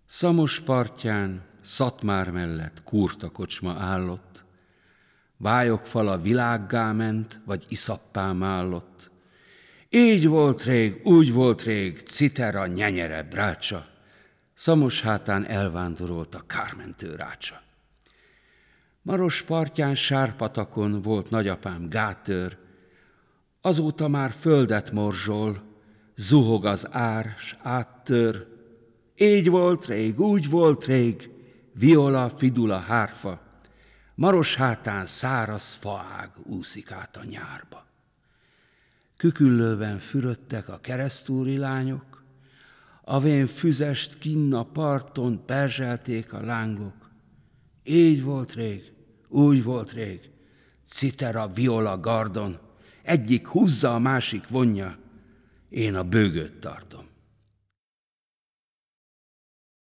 Szamos partján, Szatmár mellett kurta kocsma állott, vályogfala világgá ment, vagy iszappá mállott. Így volt rég, úgy volt rég, citera, nyenyere, brácsa, Szamos hátán elvándorolt a kármentő rácsa. Maros partján, Sárpatakon volt nagyapám gátőr, azóta már földet morzsol, zuhog az ár, s áttör. Így volt rég, úgy volt rég, viola, fidula, hárfa, Maros hátán száraz faág úszik át a nyárba. Küküllőben fürödtek a keresztúri lányok, a vén füzest kinn a parton perzselték a lángok. Így volt rég, úgy volt rég, citera, viola, gardon, egyik húzza, a másik vonja, én a bőgőt tartom.